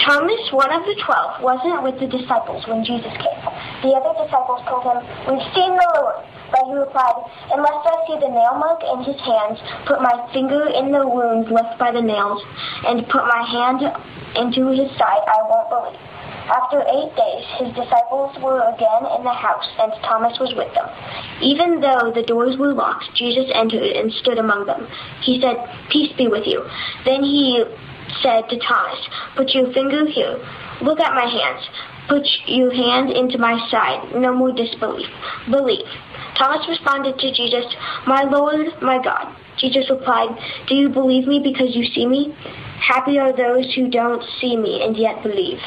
Thomas, one of the 12, wasn't with the disciples when Jesus came. The other disciples told him, "We've seen the Lord." But he replied, "Unless I see the nail mark in his hands, put my finger in the wounds left by the nails, and put my hand into his side, I won't believe." After 8 days, his disciples were again in the house, and Thomas was with them. Even though the doors were locked, Jesus entered and stood among them. He said, "Peace be with you." Then he said to Thomas, "Put your finger here. Look at my hands. Put your hand into my side. No more disbelief. Believe." Thomas responded to Jesus, "My Lord, my God." Jesus replied, "Do you believe me because you see me? Happy are those who don't see me and yet believe."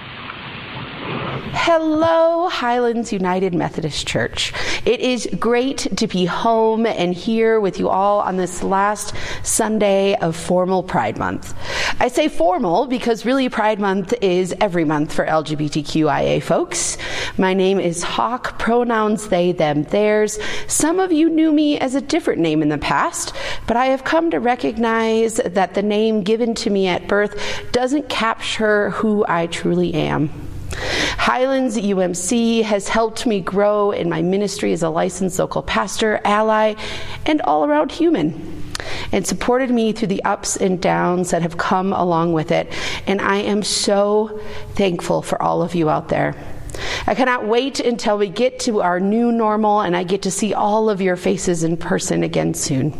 Hello, Highlands United Methodist Church. It is great to be home and here with you all on this last Sunday of formal Pride Month. I say formal because really Pride Month is every month for LGBTQIA folks. My name is Hawk, pronouns they, them, theirs. Some of you knew me as a different name in the past, but I have come to recognize that the name given to me at birth doesn't capture who I truly am. Highlands UMC has helped me grow in my ministry as a licensed local pastor, ally, and all-around human, and supported me through the ups and downs that have come along with it, and I am so thankful for all of you out there. I cannot wait until we get to our new normal and I get to see all of your faces in person again soon.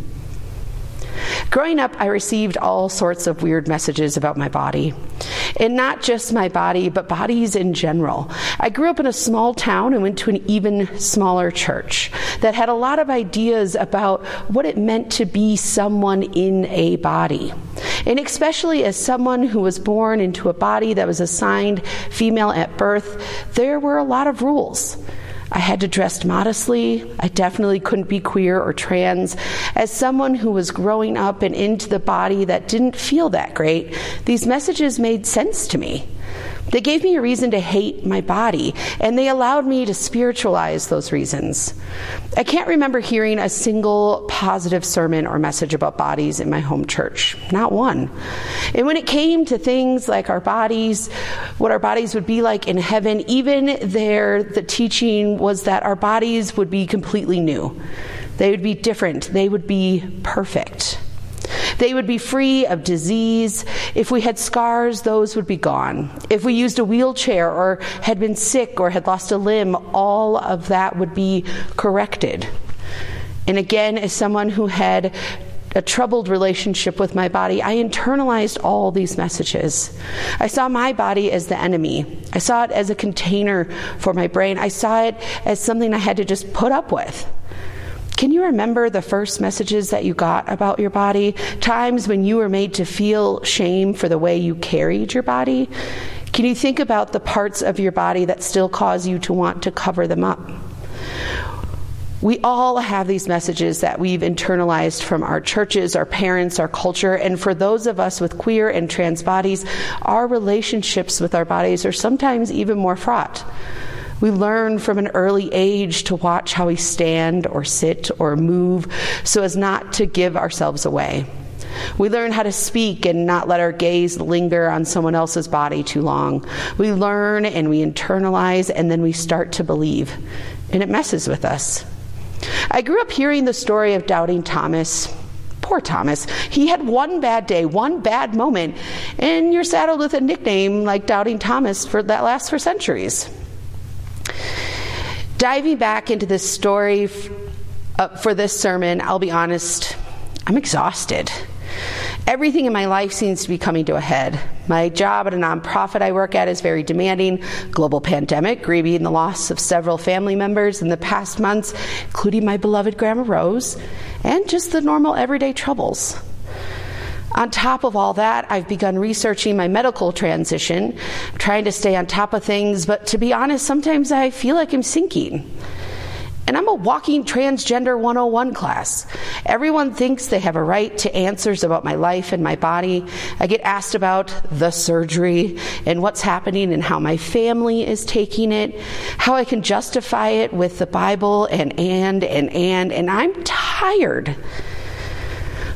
Growing up, I received all sorts of weird messages about my body. And not just my body, but bodies in general. I grew up in a small town and went to an even smaller church that had a lot of ideas about what it meant to be someone in a body. And especially as someone who was born into a body that was assigned female at birth, there were a lot of rules. I had to dress modestly. I definitely couldn't be queer or trans. As someone who was growing up and into the body that didn't feel that great, these messages made sense to me. They gave me a reason to hate my body, and they allowed me to spiritualize those reasons. I can't remember hearing a single positive sermon or message about bodies in my home church. Not one. And when it came to things like our bodies, what our bodies would be like in heaven, even there, the teaching was that our bodies would be completely new. They would be different. They would be perfect. They would be free of disease. If we had scars, those would be gone. If we used a wheelchair or had been sick or had lost a limb, all of that would be corrected. And again, as someone who had a troubled relationship with my body, I internalized all these messages. I saw my body as the enemy. I saw it as a container for my brain. I saw it as something I had to just put up with. Can you remember the first messages that you got about your body? Times when you were made to feel shame for the way you carried your body? Can you think about the parts of your body that still cause you to want to cover them up? We all have these messages that we've internalized from our churches, our parents, our culture, and for those of us with queer and trans bodies, our relationships with our bodies are sometimes even more fraught. We learn from an early age to watch how we stand or sit or move so as not to give ourselves away. We learn how to speak and not let our gaze linger on someone else's body too long. We learn and we internalize and then we start to believe, and it messes with us. I grew up hearing the story of Doubting Thomas. Poor Thomas. He had one bad day, one bad moment, and you're saddled with a nickname like Doubting Thomas that lasts for centuries. Diving back into this story for this sermon, I'll be honest, I'm exhausted. Everything in my life seems to be coming to a head. My job at a nonprofit I work at is very demanding. Global pandemic, grieving the loss of several family members in the past months, including my beloved Grandma Rose, and just the normal everyday troubles. On top of all that, I've begun researching my medical transition, trying to stay on top of things, but to be honest, sometimes I feel like I'm sinking. And I'm a walking transgender 101 class. Everyone thinks they have a right to answers about my life and my body. I get asked about the surgery and what's happening and how my family is taking it, how I can justify it with the Bible and I'm tired.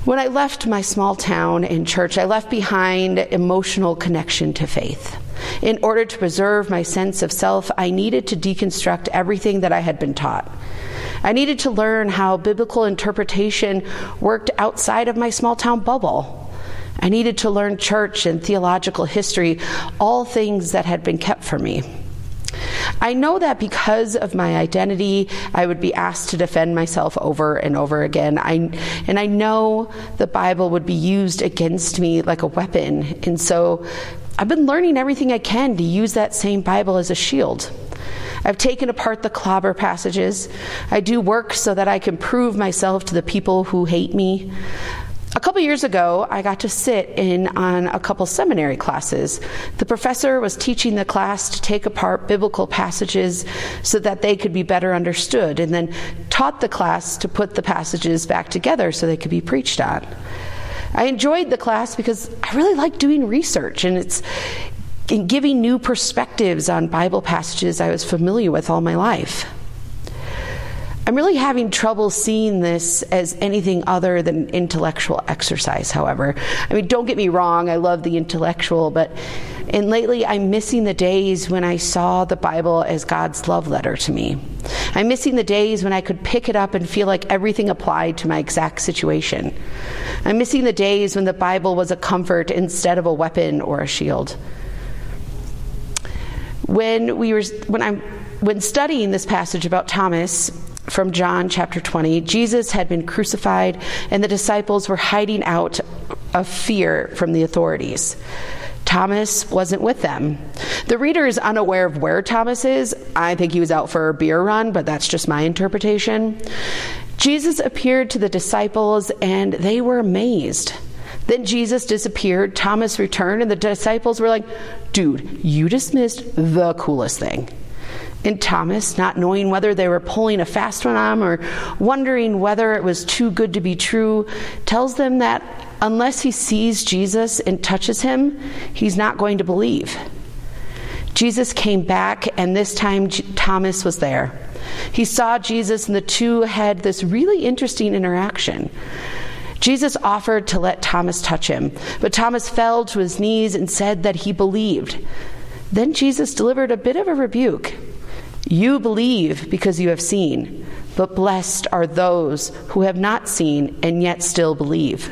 When I left my small town and church, I left behind emotional connection to faith. In order to preserve my sense of self, I needed to deconstruct everything that I had been taught. I needed to learn how biblical interpretation worked outside of my small town bubble. I needed to learn church and theological history, all things that had been kept from me. I know that because of my identity, I would be asked to defend myself over and over again. And I know the Bible would be used against me like a weapon. And so I've been learning everything I can to use that same Bible as a shield. I've taken apart the clobber passages. I do work so that I can prove myself to the people who hate me. A couple years ago, I got to sit in on a couple seminary classes. The professor was teaching the class to take apart biblical passages so that they could be better understood, and then taught the class to put the passages back together so they could be preached on. I enjoyed the class because I really like doing research, and it's giving new perspectives on Bible passages I was familiar with all my life. I'm really having trouble seeing this as anything other than intellectual exercise, however. I mean, don't get me wrong, I love the intellectual, and lately I'm missing the days when I saw the Bible as God's love letter to me. I'm missing the days when I could pick it up and feel like everything applied to my exact situation. I'm missing the days when the Bible was a comfort instead of a weapon or a shield. When studying this passage about Thomas from John chapter 20, Jesus had been crucified and the disciples were hiding out of fear from the authorities. Thomas wasn't with them. The reader is unaware of where Thomas is. I think he was out for a beer run, but that's just my interpretation. Jesus appeared to the disciples and they were amazed. Then Jesus disappeared, Thomas returned, and the disciples were like, "Dude, you just missed the coolest thing." And Thomas, not knowing whether they were pulling a fast one on him or wondering whether it was too good to be true, tells them that unless he sees Jesus and touches him, he's not going to believe. Jesus came back, and this time Thomas was there. He saw Jesus, and the two had this really interesting interaction. Jesus offered to let Thomas touch him, but Thomas fell to his knees and said that he believed. Then Jesus delivered a bit of a rebuke. "You believe because you have seen, but blessed are those who have not seen and yet still believe."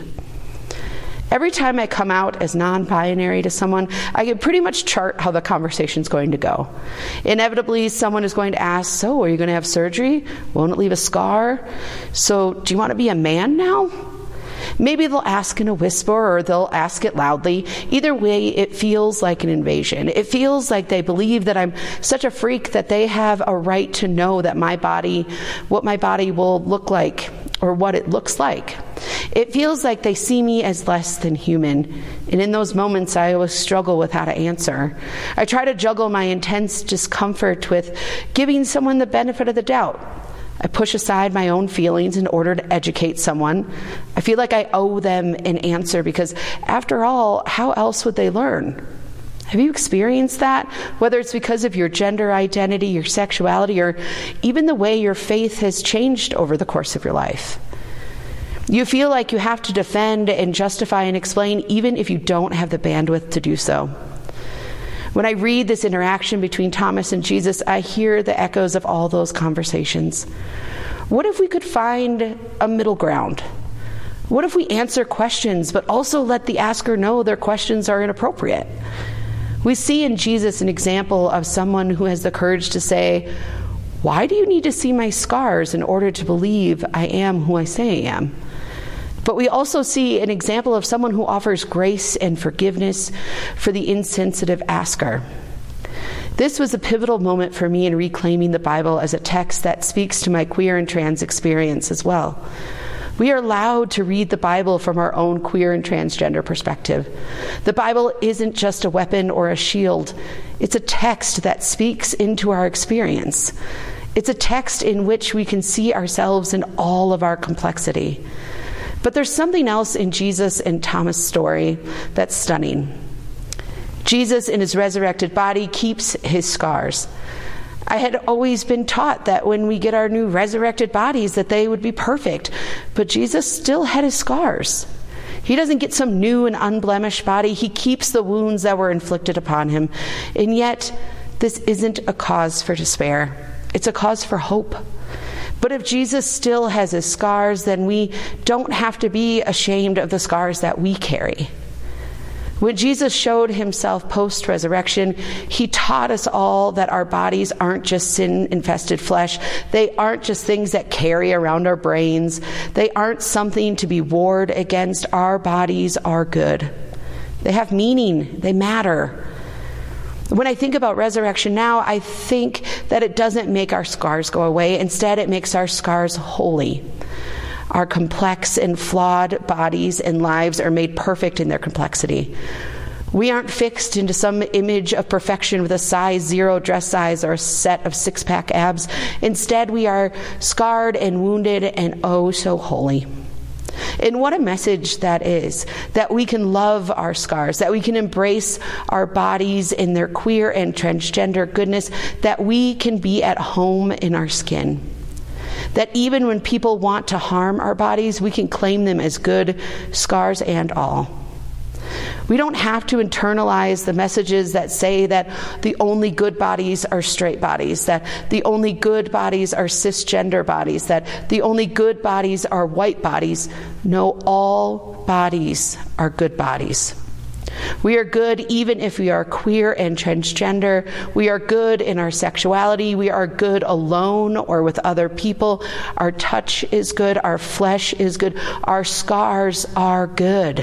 Every time I come out as non-binary to someone, I can pretty much chart how the conversation's going to go. Inevitably, someone is going to ask, "So, are you going to have surgery? Won't it leave a scar? So, do you want to be a man now?" Maybe they'll ask in a whisper or they'll ask it loudly. Either way, it feels like an invasion. It feels like they believe that I'm such a freak that they have a right to know that what my body will look like or what it looks like. It feels like they see me as less than human. And in those moments, I always struggle with how to answer. I try to juggle my intense discomfort with giving someone the benefit of the doubt. I push aside my own feelings in order to educate someone. I feel like I owe them an answer because, after all, how else would they learn? Have you experienced that? Whether it's because of your gender identity, your sexuality, or even the way your faith has changed over the course of your life. You feel like you have to defend and justify and explain even if you don't have the bandwidth to do so. When I read this interaction between Thomas and Jesus, I hear the echoes of all those conversations. What if we could find a middle ground? What if we answer questions, but also let the asker know their questions are inappropriate? We see in Jesus an example of someone who has the courage to say, "Why do you need to see my scars in order to believe I am who I say I am?" But we also see an example of someone who offers grace and forgiveness for the insensitive asker. This was a pivotal moment for me in reclaiming the Bible as a text that speaks to my queer and trans experience as well. We are allowed to read the Bible from our own queer and transgender perspective. The Bible isn't just a weapon or a shield. It's a text that speaks into our experience. It's a text in which we can see ourselves in all of our complexity. But there's something else in Jesus and Thomas' story that's stunning. Jesus, in his resurrected body, keeps his scars. I had always been taught that when we get our new resurrected bodies, that they would be perfect. But Jesus still had his scars. He doesn't get some new and unblemished body. He keeps the wounds that were inflicted upon him. And yet, this isn't a cause for despair. It's a cause for hope. But if Jesus still has his scars, then we don't have to be ashamed of the scars that we carry. When Jesus showed himself post-resurrection, he taught us all that our bodies aren't just sin-infested flesh. They aren't just things that carry around our brains. They aren't something to be warred against. Our bodies are good. They have meaning. They matter. When I think about resurrection now, I think that it doesn't make our scars go away. Instead, it makes our scars holy. Our complex and flawed bodies and lives are made perfect in their complexity. We aren't fixed into some image of perfection with a size 0 dress size or a set of six-pack abs. Instead, we are scarred and wounded and oh so holy. And what a message that is, that we can love our scars, that we can embrace our bodies in their queer and transgender goodness, that we can be at home in our skin. That even when people want to harm our bodies, we can claim them as good, scars and all. We don't have to internalize the messages that say that the only good bodies are straight bodies, that the only good bodies are cisgender bodies, that the only good bodies are white bodies. No, all bodies are good bodies. We are good even if we are queer and transgender. We are good in our sexuality. We are good alone or with other people. Our touch is good. Our flesh is good. Our scars are good.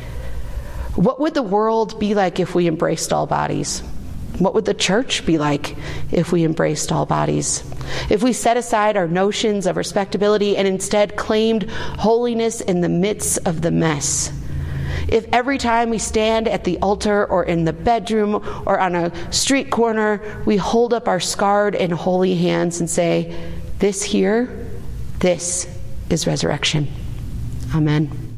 What would the world be like if we embraced all bodies? What would the church be like if we embraced all bodies? If we set aside our notions of respectability and instead claimed holiness in the midst of the mess? If every time we stand at the altar or in the bedroom or on a street corner, we hold up our scarred and holy hands and say, this here, this is resurrection. Amen.